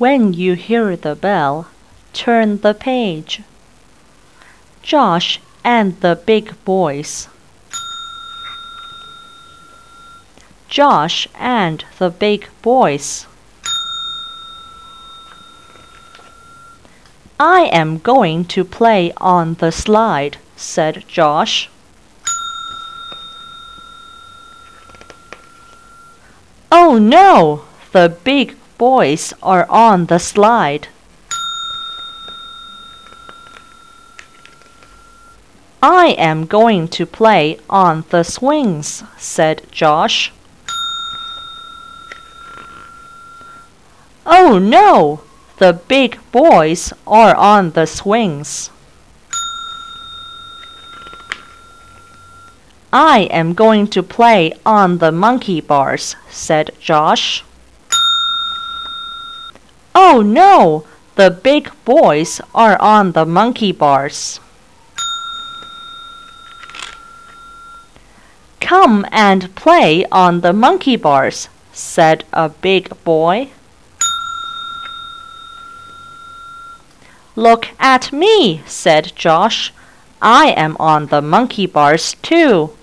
When you hear the bell, turn the page. Josh and the Big Boys. Josh and the Big Boys. I am going to play on the slide, said Josh. Oh no! The big boys are on the slide. I am going to play on the swings, said Josh. Oh no! The big boys are on the swings. I am going to play on the monkey bars, said Josh. Oh no! The big boys are on the monkey bars. Come and play on the monkey bars, said a big boy. Look at me, said Josh. I am on the monkey bars too.